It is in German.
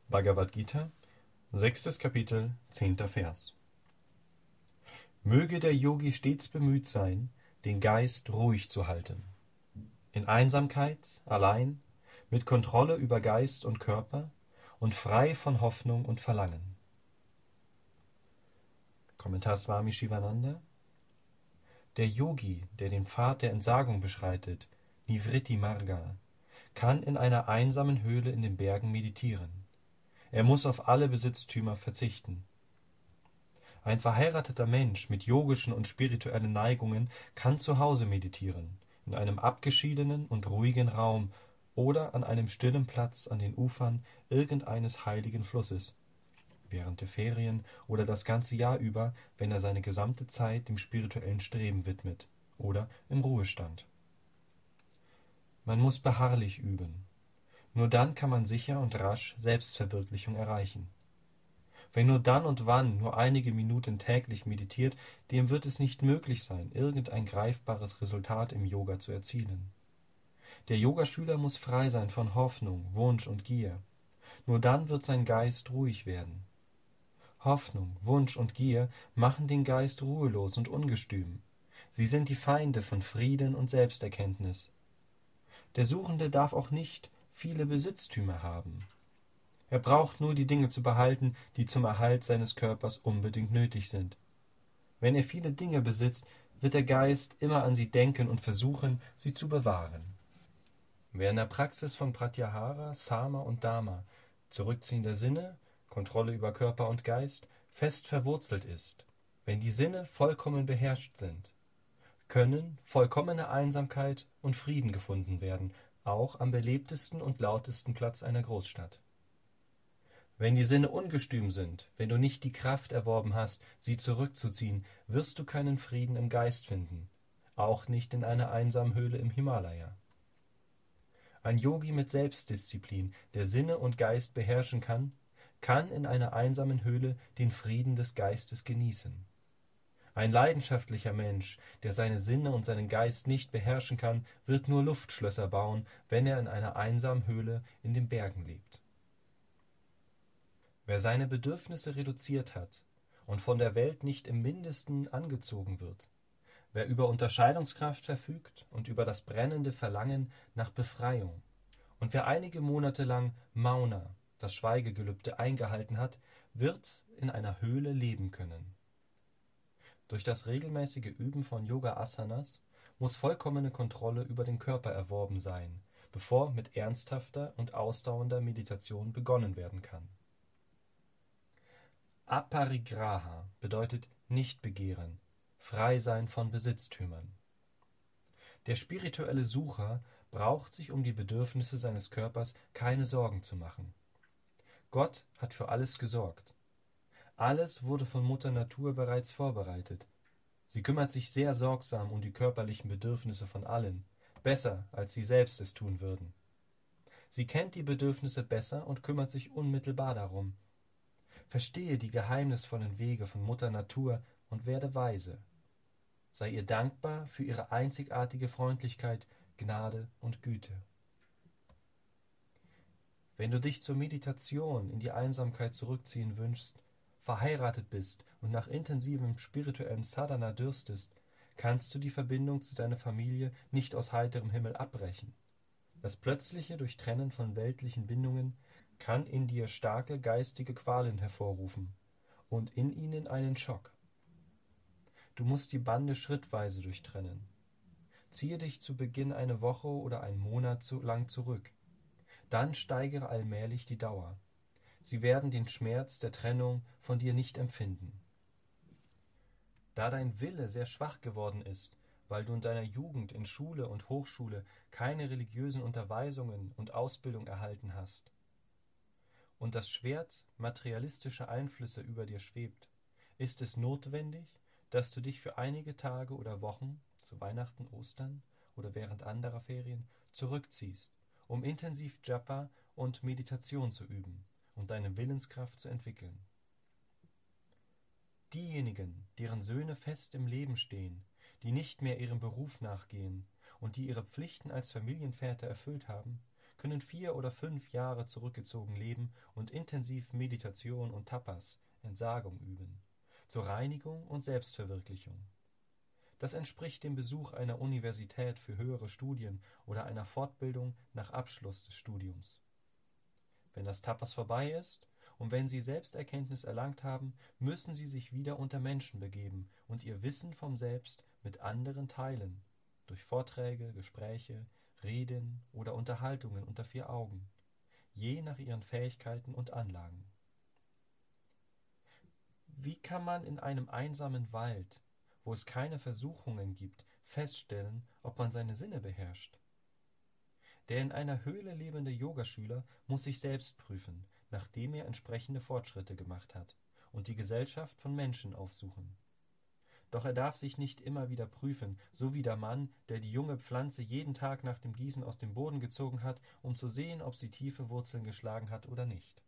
Bhagavad Gita, 6. Kapitel, 10. Vers. Möge der Yogi stets bemüht sein, den Geist ruhig zu halten. In Einsamkeit, allein, mit Kontrolle über Geist und Körper und frei von Hoffnung und Verlangen. Kommentar Swami Shivananda. Der Yogi, der den Pfad der Entsagung beschreitet, Nivritti Marga, kann in einer einsamen Höhle in den Bergen meditieren. Er muss auf alle Besitztümer verzichten. Ein verheirateter Mensch mit yogischen und spirituellen Neigungen kann zu Hause meditieren, in einem abgeschiedenen und ruhigen Raum oder an einem stillen Platz an den Ufern irgendeines heiligen Flusses, während der Ferien oder das ganze Jahr über, wenn er seine gesamte Zeit dem spirituellen Streben widmet, oder im Ruhestand. Man muss beharrlich üben. Nur dann kann man sicher und rasch Selbstverwirklichung erreichen. Wer nur dann und wann nur einige Minuten täglich meditiert, dem wird es nicht möglich sein, irgendein greifbares Resultat im Yoga zu erzielen. Der Yogaschüler muss frei sein von Hoffnung, Wunsch und Gier. Nur dann wird sein Geist ruhig werden. Hoffnung, Wunsch und Gier machen den Geist ruhelos und ungestüm. Sie sind die Feinde von Frieden und Selbsterkenntnis. Der Suchende darf auch nicht viele Besitztümer haben. Er braucht nur die Dinge zu behalten, die zum Erhalt seines Körpers unbedingt nötig sind. Wenn er viele Dinge besitzt, wird der Geist immer an sie denken und versuchen, sie zu bewahren. Wer in der Praxis von Pratyahara, Sama und Dharma, Zurückziehen der Sinne, Kontrolle über Körper und Geist, fest verwurzelt ist, wenn die Sinne vollkommen beherrscht sind, können vollkommene Einsamkeit und Frieden gefunden werden, auch am belebtesten und lautesten Platz einer Großstadt. Wenn die Sinne ungestüm sind, wenn du nicht die Kraft erworben hast, sie zurückzuziehen, wirst du keinen Frieden im Geist finden, auch nicht in einer einsamen Höhle im Himalaya. Ein Yogi mit Selbstdisziplin, der Sinne und Geist beherrschen kann, kann in einer einsamen Höhle den Frieden des Geistes genießen. Ein leidenschaftlicher Mensch, der seine Sinne und seinen Geist nicht beherrschen kann, wird nur Luftschlösser bauen, wenn er in einer einsamen Höhle in den Bergen lebt. Wer seine Bedürfnisse reduziert hat und von der Welt nicht im Mindesten angezogen wird, wer über Unterscheidungskraft verfügt und über das brennende Verlangen nach Befreiung, und wer einige Monate lang Mauna, das Schweigegelübde, eingehalten hat, wird in einer Höhle leben können. Durch das regelmäßige Üben von Yoga-Asanas muss vollkommene Kontrolle über den Körper erworben sein, bevor mit ernsthafter und ausdauernder Meditation begonnen werden kann. Aparigraha bedeutet nicht begehren, frei sein von Besitztümern. Der spirituelle Sucher braucht sich um die Bedürfnisse seines Körpers keine Sorgen zu machen. Gott hat für alles gesorgt. Alles wurde von Mutter Natur bereits vorbereitet. Sie kümmert sich sehr sorgsam um die körperlichen Bedürfnisse von allen, besser als sie selbst es tun würden. Sie kennt die Bedürfnisse besser und kümmert sich unmittelbar darum. Verstehe die geheimnisvollen Wege von Mutter Natur und werde weise. Sei ihr dankbar für ihre einzigartige Freundlichkeit, Gnade und Güte. Wenn du dich zur Meditation in die Einsamkeit zurückziehen wünschst, verheiratet bist und nach intensivem spirituellem Sadhana dürstest, kannst du die Verbindung zu deiner Familie nicht aus heiterem Himmel abbrechen. Das plötzliche Durchtrennen von weltlichen Bindungen kann in dir starke geistige Qualen hervorrufen und in ihnen einen Schock. Du musst die Bande schrittweise durchtrennen. Ziehe dich zu Beginn eine Woche oder einen Monat lang zurück. Dann steigere allmählich die Dauer. Sie werden den Schmerz der Trennung von dir nicht empfinden. Da dein Wille sehr schwach geworden ist, weil du in deiner Jugend in Schule und Hochschule keine religiösen Unterweisungen und Ausbildung erhalten hast, und das Schwert materialistischer Einflüsse über dir schwebt, ist es notwendig, dass du dich für einige Tage oder Wochen, zu Weihnachten, Ostern oder während anderer Ferien, zurückziehst, um intensiv Japa und Meditation zu üben und deine Willenskraft zu entwickeln. Diejenigen, deren Söhne fest im Leben stehen, die nicht mehr ihrem Beruf nachgehen und die ihre Pflichten als Familienväter erfüllt haben, können 4 oder 5 Jahre zurückgezogen leben und intensiv Meditation und Tapas, Entsagung üben, zur Reinigung und Selbstverwirklichung. Das entspricht dem Besuch einer Universität für höhere Studien oder einer Fortbildung nach Abschluss des Studiums. Wenn das Tapas vorbei ist und wenn Sie Selbsterkenntnis erlangt haben, müssen Sie sich wieder unter Menschen begeben und Ihr Wissen vom Selbst mit anderen teilen, durch Vorträge, Gespräche, Reden oder Unterhaltungen unter 4 Augen, je nach Ihren Fähigkeiten und Anlagen. Wie kann man in einem einsamen Wald, wo es keine Versuchungen gibt, feststellen, ob man seine Sinne beherrscht? Der in einer Höhle lebende Yogaschüler muss sich selbst prüfen, nachdem er entsprechende Fortschritte gemacht hat, und die Gesellschaft von Menschen aufsuchen. Doch er darf sich nicht immer wieder prüfen, so wie der Mann, der die junge Pflanze jeden Tag nach dem Gießen aus dem Boden gezogen hat, um zu sehen, ob sie tiefe Wurzeln geschlagen hat oder nicht.